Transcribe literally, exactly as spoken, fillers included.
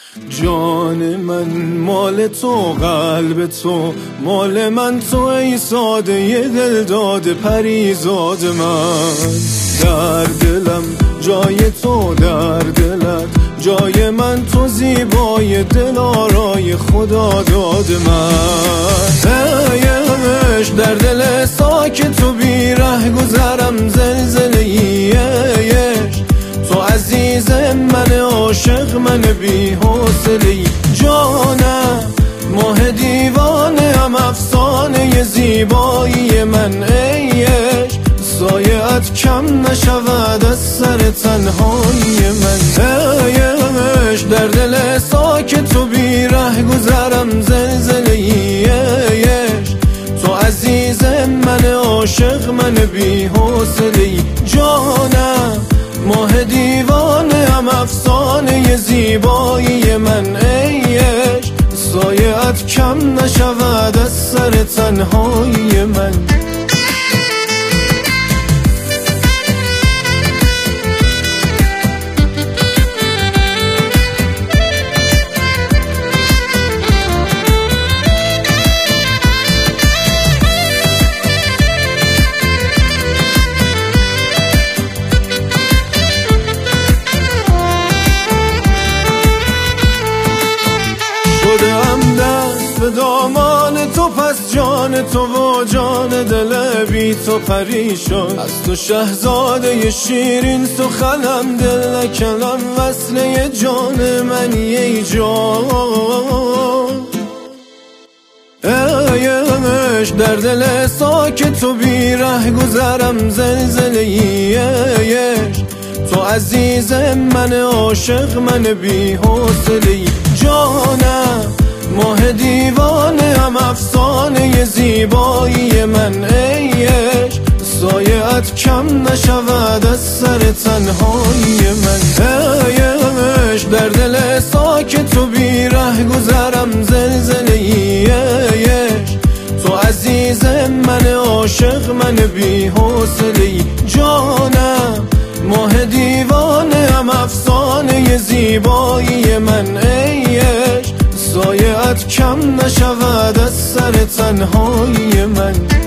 جان من مال تو، قلب تو مال من، تو ای ساده ی دل داده پریزاد من. در دلم جای تو، در دلت جای من، تو زیبای دل آرای خدا داد من. ای عشق در دل ساکت تو بی ره گذرم زلزله ای عشق، تو عزیز من عاشق من بی حوصله. جانم ماه دیوانه هم افسانه زیبایی من ای عشق، سایه‌ات کم نشود از سر تنهایی من. ای عشق در دل ساکت تو بی ره گذرم زلزله ای عشق، تو عزیز من عاشق من بی حوصله. جانم ماه دیوانه هم افسانه زیبایی من ای عشق، سایه‌ات کم نشود از سر تنهایی من. شدم دست به دامان تو، پس جان تو و جان دل بی تو پریشان. از تو شهزاده شیرین سخنم، دل نکلم وصله جان منی ای جان. ای عشق در دل ساکت تو بی ره گذرم زلزله ای عشق، تو عزیز من عاشق من بی حوصله. جانم ماه دیوانه هم افسانه زیبایی من ای عشق، سایه‌ات کم نشود از سر تنهایی من. ای عشق در دل ساکت تو بی ره گذرم زلزله ای عشق، تو عزیز من عاشق من بی حوصله. جانم ماه دیوانه هم افسانه زیبایی من ای عشق، سایه‌ات کم نشود از سر تنهایی من.